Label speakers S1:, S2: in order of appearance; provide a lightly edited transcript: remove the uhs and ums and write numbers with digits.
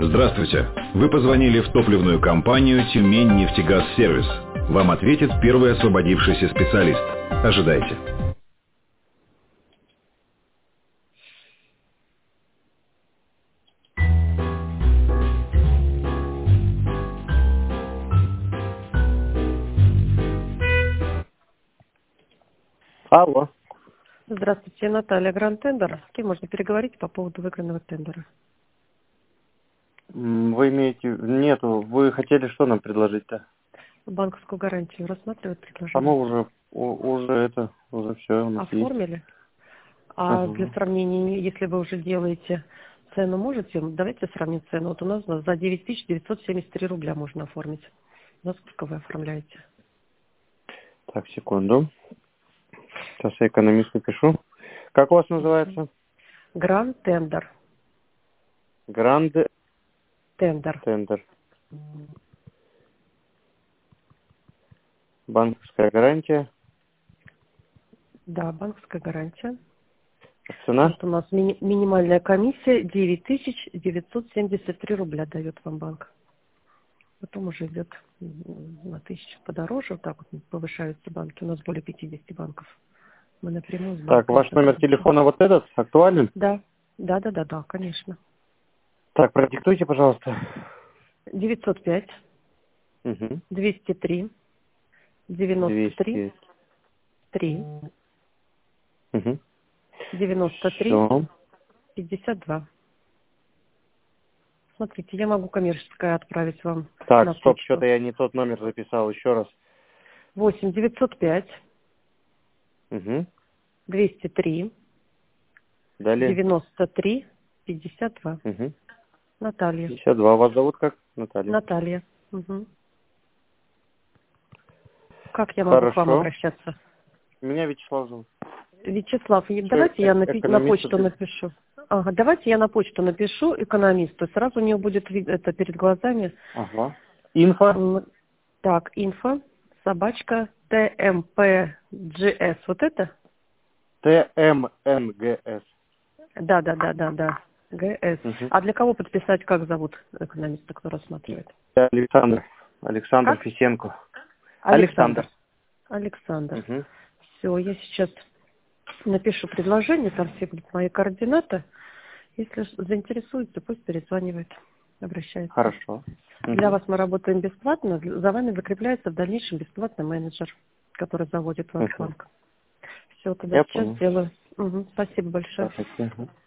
S1: Здравствуйте. Вы позвонили в топливную компанию «Тюмень-нефтегаз-сервис». Вам ответит первый освободившийся специалист. Ожидайте.
S2: Алло.
S3: Здравствуйте, Наталья, Гранд Тендер. С кем можно переговорить по поводу выигранного тендера?
S2: Вы имеете... Нету. Вы хотели что нам предложить-то?
S3: Банковскую гарантию рассматривают
S2: А
S3: предложение?
S2: мы уже все у нас есть.
S3: Оформили? А для
S2: Ага.
S3: сравнения, если вы уже делаете цену, можете? Давайте сравним цену. Вот у нас за 9973 рубля можно оформить. За сколько вы оформляете?
S2: Так, секунду. Сейчас я экономист напишу. Как у вас называется?
S3: Гранд Тендер.
S2: Гранд
S3: Тендер.
S2: Тендер. Банковская гарантия.
S3: Да, банковская гарантия.
S2: Цена?
S3: Вот у нас минимальная комиссия 9973 рубля дает вам банк. Потом уже идет на 1000 подороже, вот так вот повышаются банки. У нас более 50 банков. Мы напрямую с
S2: Так,
S3: банками
S2: ваш номер
S3: сотрудничаем.
S2: телефона вот этот? Актуален?
S3: Да, да, конечно.
S2: Так, продиктуйте, пожалуйста.
S3: 905
S2: Угу.
S3: 203 93
S2: 200.
S3: 3
S2: Угу.
S3: 93
S2: Все.
S3: 52. Смотрите, я могу коммерческое отправить вам
S2: Так,
S3: на
S2: стоп,
S3: почту.
S2: что-то я не тот номер записал. Еще раз.
S3: 8 905
S2: Угу.
S3: 203
S2: Далее.
S3: 93 52.
S2: Угу.
S3: Наталья.
S2: 52. Вас зовут как? Наталья.
S3: Наталья. Угу. Как я могу к вам
S2: Хорошо.
S3: обращаться?
S2: Меня Вячеслав зовут.
S3: Вячеслав,
S2: Всё,
S3: давайте я на
S2: экономист.
S3: почту напишу. Ага, давайте я на почту напишу экономисту. Сразу у нее будет это перед глазами.
S2: Ага. Инфо.
S3: Так, инфо, собачка, ТМПГС. Вот это?
S2: ТМНГС.
S3: Да. ГС.
S2: Угу.
S3: А для кого подписать, как зовут экономиста, кто рассматривает?
S2: Александр. Александр
S3: Как?
S2: Фисенко.
S3: Александр.
S2: Угу.
S3: Все, я сейчас напишу предложение, там все будут мои координаты. Если заинтересуется, пусть перезванивает, обращается.
S2: Хорошо.
S3: Для
S2: Угу.
S3: вас мы работаем бесплатно, за вами закрепляется в дальнейшем бесплатный менеджер, который заводит вас в
S2: Угу.
S3: банк. Все, тогда
S2: Я
S3: сейчас
S2: понял.
S3: сделаю. Угу, спасибо большое.
S2: Хорошо.